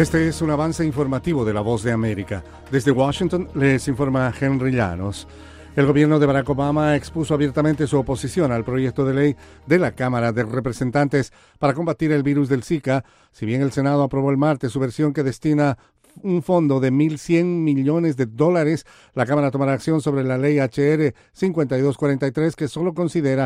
Este es un avance informativo de La Voz de América. Desde Washington les informa Henry Llanos. El gobierno de Barack Obama expuso abiertamente su oposición al proyecto de ley de la Cámara de Representantes para combatir el virus del Zika, si bien el Senado aprobó el martes su versión que destina un fondo de $1.100 millones. La Cámara tomará acción sobre la ley HR 5243, que solo considera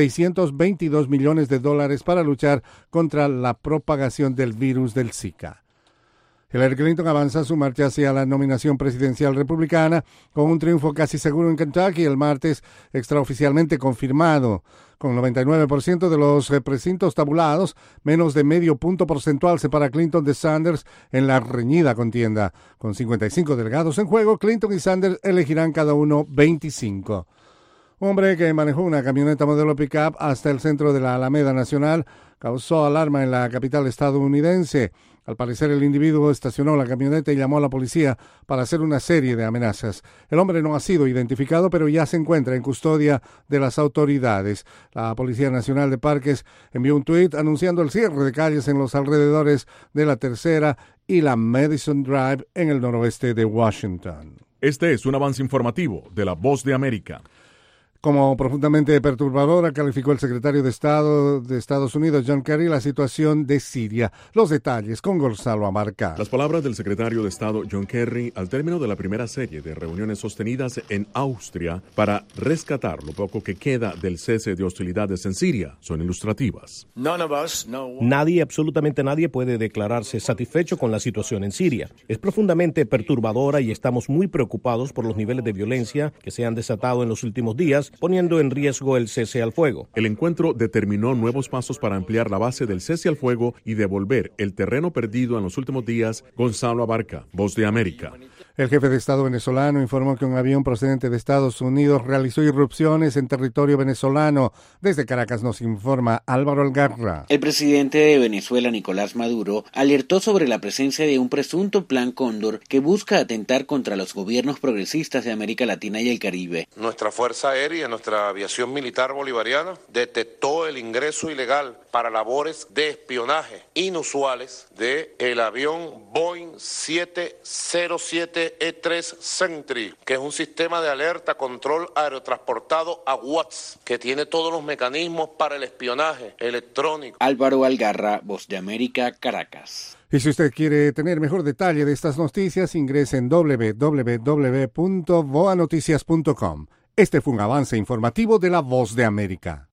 $622 millones para luchar contra la propagación del virus del Zika. Hillary Clinton avanza su marcha hacia la nominación presidencial republicana con un triunfo casi seguro en Kentucky el martes, extraoficialmente confirmado. Con 99% de los precintos tabulados, menos de medio punto porcentual separa a Clinton de Sanders en la reñida contienda. Con 55 delegados en juego, Clinton y Sanders elegirán cada uno 25. Un hombre que manejó una camioneta modelo pick-up hasta el centro de la Alameda Nacional causó alarma en la capital estadounidense. Al parecer, el individuo estacionó la camioneta y llamó a la policía para hacer una serie de amenazas. El hombre no ha sido identificado, pero ya se encuentra en custodia de las autoridades. La Policía Nacional de Parques envió un tuit anunciando el cierre de calles en los alrededores de la Tercera y la Madison Drive en el noroeste de Washington. Este es un avance informativo de La Voz de América. Como profundamente perturbadora, calificó el secretario de Estado de Estados Unidos, John Kerry, la situación de Siria. Los detalles con Gonzalo Abarca. Las palabras del secretario de Estado, John Kerry, al término de la primera serie de reuniones sostenidas en Austria para rescatar lo poco que queda del cese de hostilidades en Siria, son ilustrativas. Nadie, absolutamente nadie, puede declararse satisfecho con la situación en Siria. Es profundamente perturbadora y estamos muy preocupados por los niveles de violencia que se han desatado en los últimos días, poniendo en riesgo el cese al fuego. El encuentro determinó nuevos pasos para ampliar la base del cese al fuego y devolver el terreno perdido en los últimos días. Gonzalo Abarca, Voz de América. El jefe de Estado venezolano informó que un avión procedente de Estados Unidos realizó irrupciones en territorio venezolano. Desde Caracas nos informa Álvaro Algarra. El presidente de Venezuela, Nicolás Maduro, alertó sobre la presencia de un presunto plan Cóndor que busca atentar contra los gobiernos progresistas de América Latina y el Caribe. Nuestra Fuerza Aérea, nuestra aviación militar bolivariana, detectó el ingreso ilegal para labores de espionaje inusuales del avión Boeing 707 E3 Sentry, que es un sistema de alerta control aerotransportado a watts, que tiene todos los mecanismos para el espionaje electrónico. Álvaro Algarra, Voz de América, Caracas. Y si usted quiere tener mejor detalle de estas noticias, ingrese en www.voanoticias.com. Este fue un avance informativo de La Voz de América.